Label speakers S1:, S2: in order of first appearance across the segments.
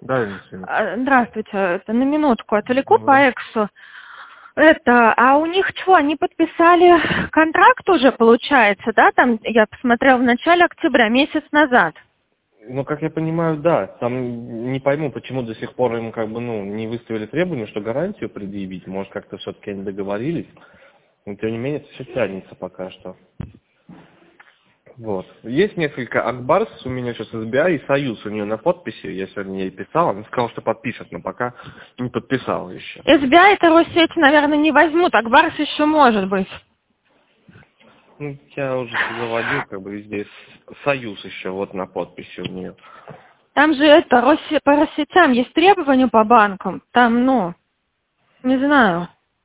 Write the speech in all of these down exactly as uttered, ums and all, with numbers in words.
S1: Да, извините.
S2: А, Здравствуйте, это на минутку отвлеку
S1: Ну,
S2: по Эксу. Это, а у них что, они подписали контракт уже, получается, да? Там, я посмотрела в начале октября, месяц назад.
S1: ну, как я понимаю, да. Там не пойму, почему до сих пор им как бы, ну, не выставили требования, что гарантию предъявить. Может, как-то все-таки они договорились. Но, тем не менее, это все тянется пока что. Вот. Есть несколько Акбарс, у меня сейчас эс би ай и Союз у нее на подписи. Я сегодня ей писал, она сказала, что подпишет, но пока не подписала еще.
S2: эс би ай это Россети, наверное, не возьмут, а Акбарс еще может быть.
S1: Ну, я уже заводил, как бы здесь Союз еще вот на подписи у нее.
S2: Там же это, Росси- по Россетям есть требования по банкам. Там, ну, не знаю.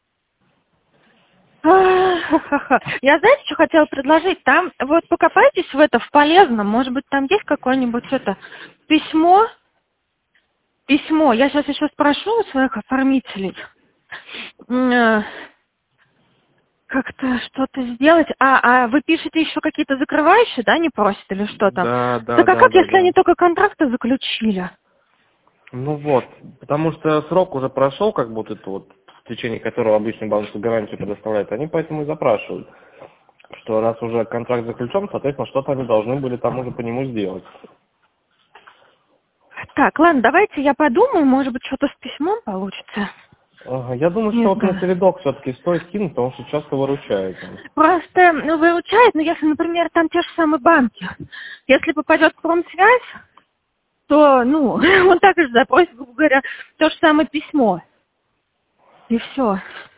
S2: Ха-ха-ха. Я, знаете, что хотела предложить? Там, вот покопайтесь в это, в полезном. Может быть, там есть какое-нибудь это письмо? Письмо. Я сейчас еще спрошу у своих оформителей. М, э, Как-то что-то сделать. А, а вы пишете еще какие-то закрывающие, да, не просят или что там?
S1: Да, да,
S2: Так а
S1: да,
S2: как,
S1: да,
S2: если
S1: да.
S2: они только контракты заключили?
S1: Ну вот, потому что срок уже прошел, как будто это вот, в течение которого обычно банк гарантию предоставляет, они поэтому и запрашивают, что раз уже контракт заключен, соответственно, что-то они должны были там уже по нему сделать.
S2: Так, ладно, давайте я подумаю, может быть, что-то с письмом получится.
S1: Ага, я думаю,
S2: Не
S1: что вот на
S2: знаю.
S1: теледок все-таки стоит кинуть, потому что часто выручает. он.
S2: Просто, ну, выручает, но если, например, там те же самые банки, если попадет в промсвязь, то, ну, он также запросит, грубо говоря, то же самое письмо. И все.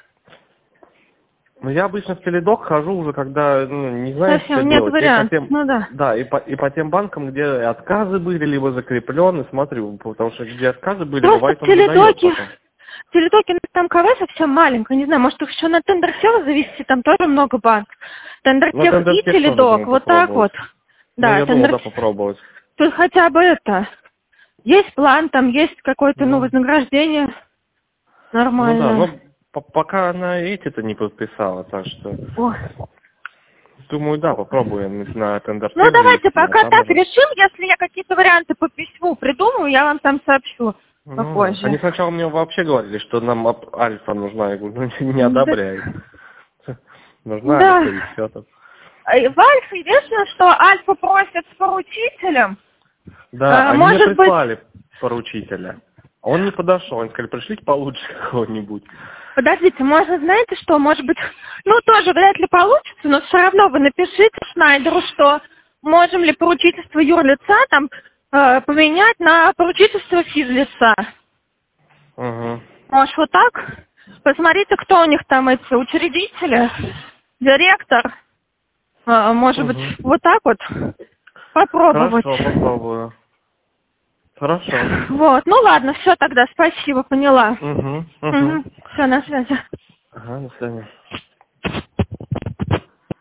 S1: Ну, я обычно в теледок хожу уже, когда ну, не знаешь, что
S2: Совсем нет
S1: делать. И по
S2: вариантов.
S1: тем,
S2: Ну да.
S1: да, и по, и по тем банкам, где отказы были, либо закреплены, смотрю, потому что где отказы были,
S2: Просто
S1: бывает,
S2: в
S1: он выдает
S2: теледоке,
S1: потом.
S2: в теледоке ну, там КВ совсем маленькая, не знаю, может их еще на тендер-сева завести, там тоже много банков.
S1: На
S2: Тендер-тех и
S1: тендер-тех тоже
S2: теледок,
S1: думаю
S2: вот так
S1: попробовать.
S2: вот.
S1: Ну,
S2: Да,
S1: я думал,
S2: тендер
S1: да, попробовать.
S2: тут хотя бы это, есть план, там есть какое-то, ну,
S1: Ну,
S2: вознаграждение
S1: ну да,
S2: нормальное.
S1: но по- пока она эти-то не подписала, так что,
S2: Ой.
S1: думаю, да, попробуем на
S2: Ну,
S1: тендер-тех
S2: давайте
S1: завести, а
S2: пока
S1: там
S2: так
S1: уже...
S2: решим. Если я какие-то варианты по письму придумаю, я вам там сообщу
S1: Ну да.
S2: попозже.
S1: Они сначала мне вообще говорили, что нам ап- альфа нужна. Я говорю, ну не
S2: Да.
S1: одобряю. Нужна альфа
S2: Да.
S1: и все там.
S2: Э, В Альфа единственное, что Альфа просит с поручителем.
S1: Да,
S2: Э,
S1: они мне
S2: Может быть,
S1: прислали поручителя. А он не подошел. Они сказали, пришлите получше какого-нибудь.
S2: подождите, может, знаете что, может быть, ну, тоже вряд ли получится, но все равно вы напишите Шнайдеру, что можем ли поручительство юрлица там э, поменять на поручительство физлица.
S1: Угу.
S2: Может, вот так? Посмотрите, кто у них там эти учредители, директор. А, может быть,
S1: Угу.
S2: вот так вот попробовать.
S1: Хорошо, попробую. Хорошо.
S2: Вот, ну ладно, все тогда, спасибо, поняла.
S1: Угу. Угу.
S2: Угу. Все, на связи.
S1: Ага, до свидания.